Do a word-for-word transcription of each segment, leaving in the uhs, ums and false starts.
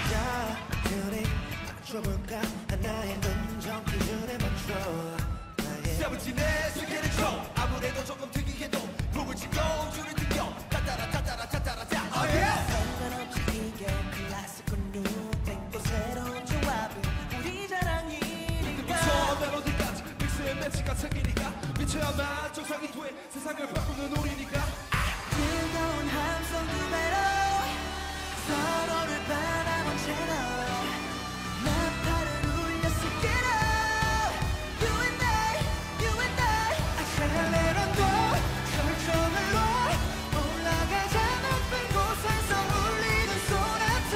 여전히 맞춰볼까 하나의 감정 기준에 맞춰 세븐틴의 세계를 줘 아무래도 조금 특이해도 북을 치고 줄을 튕겨 따따라 따따라 따따라 따 oh yeah 상관없이 이게 클래식과 뉴땡 또 새로운 조합이 우리 자랑이니까 처음 멜로디까지 믹스의 매치가 생기니까 미쳐야만 정상이 돼 세상을 바꾸는 우리니까 뜨거운 함성 두 배로 서로를 바라본 채로 나팔을 울렸을 때로 You and I, you and I 아샤레란도 절정으로 올라가자 높은 곳에서 울리는 소나타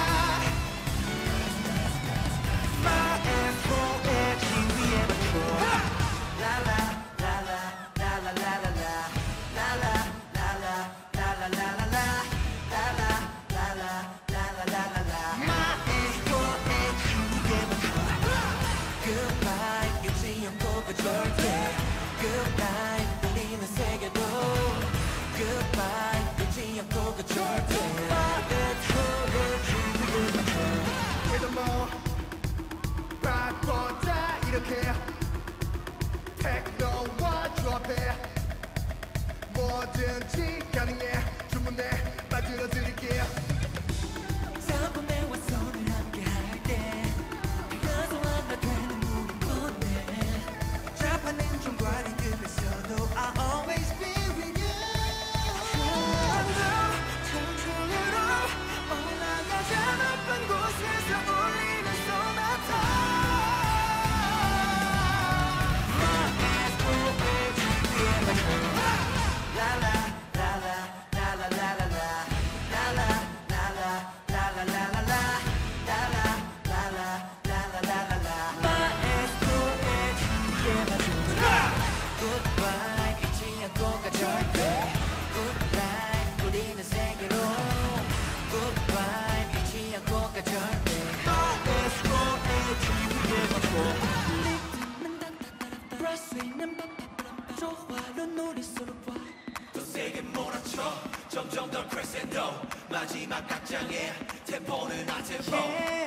마에스트로의 지위에 맞춰 라라 라라 라라라라라 라라 라라 라라라라라 Goodbye, 잊지 않고 그 절대 Goodbye, 울리는 세계도 Goodbye, 잊지 않고 그 절대 마음의 준비를 맞춰 그래도 뭐 바꿔자 이렇게 테크노와 조합해 뭐든지 가능해 주문해 만들어드릴게요 성품에와 손을 함께 할게 그래서 하나 되는 무분해 자판은 좀 과린 급했어도 I'll always be with you 천천히로 올라가자 높은 곳에서 울리는 소나타 마에스트로의 지위에 맞춰 라라 라라 라라라라라 라라 라라 라라라라라 라라 라라 라라라라라 마에스트로의 지위에 맞춰 Goodbye 잊지 않고 가 절대 Goodbye 우리는 세계로 Goodbye 잊지 않고 가 절대 마에스트로의 지위에 맞춰 브라스는 좋아로 노래소로 봐 더 세게 몰아쳐 점점 더 크레센도 마지막 악장의 템포는 아템포